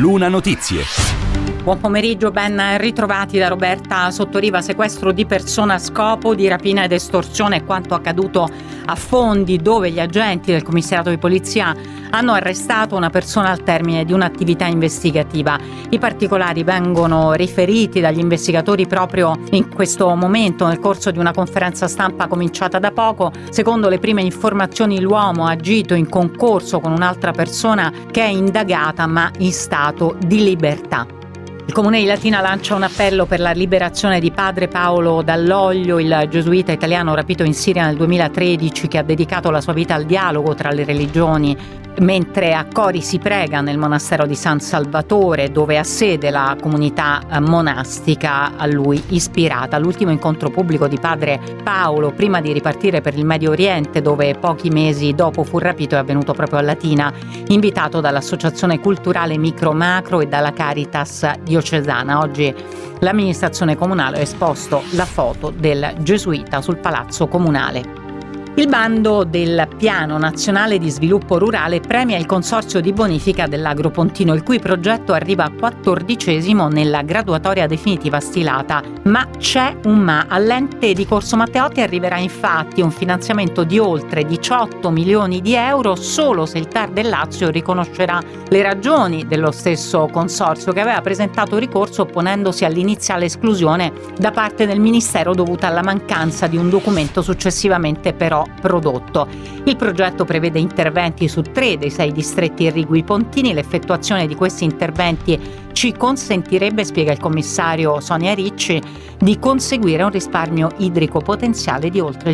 Luna Notizie. Buon pomeriggio, ben ritrovati da Roberta Sottoriva. Sequestro di persona a scopo di rapina ed estorsione è quanto accaduto a Fondi, dove gli agenti del commissariato di polizia hanno arrestato una persona al termine di un'attività investigativa. I particolari vengono riferiti dagli investigatori proprio in questo momento, nel corso di una conferenza stampa cominciata da poco. Secondo le prime informazioni, l'uomo ha agito in concorso con un'altra persona che è indagata ma in stato di libertà. Il Comune di Latina lancia un appello per la liberazione di padre Paolo Dall'Oglio, il gesuita italiano rapito in Siria nel 2013, che ha dedicato la sua vita al dialogo tra le religioni, mentre a Cori si prega nel monastero di San Salvatore, dove ha sede la comunità monastica a lui ispirata. L'ultimo incontro pubblico di padre Paolo prima di ripartire per il Medio Oriente, dove pochi mesi dopo fu rapito, è avvenuto proprio a Latina, invitato dall'associazione culturale Micro Macro e dalla Caritas diocesana. Oggi l'amministrazione comunale ha esposto la foto del gesuita sul palazzo comunale. Il bando del Piano Nazionale di Sviluppo Rurale premia il Consorzio di Bonifica dell'Agropontino, il cui progetto arriva a 14° nella graduatoria definitiva stilata. Ma c'è un ma. All'ente di Corso Matteotti arriverà infatti un finanziamento di oltre 18 milioni di euro solo se il TAR del Lazio riconoscerà le ragioni dello stesso consorzio, che aveva presentato ricorso opponendosi all'iniziale esclusione da parte del Ministero dovuta alla mancanza di un documento successivamente però prodotto. Il progetto prevede interventi su 3 dei 6 distretti irrigui pontini. L'effettuazione di questi interventi ci consentirebbe, spiega il commissario Sonia Ricci, di conseguire un risparmio idrico potenziale di oltre il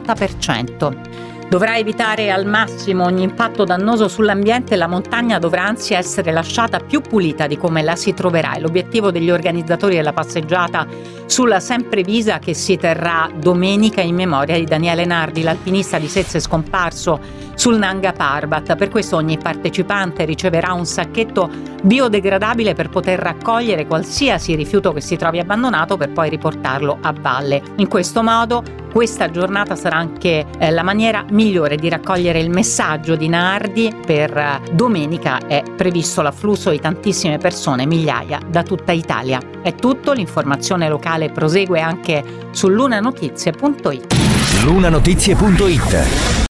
50%. Dovrà evitare al massimo ogni impatto dannoso sull'ambiente e la montagna dovrà anzi essere lasciata più pulita di come la si troverà. È l'obiettivo degli organizzatori della passeggiata sulla Semprevisa, che si terrà domenica in memoria di Daniele Nardi, l'alpinista di Sezze scomparso sul Nanga Parbat. Per questo ogni partecipante riceverà un sacchetto biodegradabile per poter raccogliere qualsiasi rifiuto che si trovi abbandonato per poi riportarlo a valle. In questo modo questa giornata sarà anche la maniera migliore di raccogliere il messaggio di Nardi. Per domenica è previsto l'afflusso di tantissime persone, migliaia, da tutta Italia. È tutto, l'informazione locale prosegue anche su lunanotizie.it. Lunanotizie.it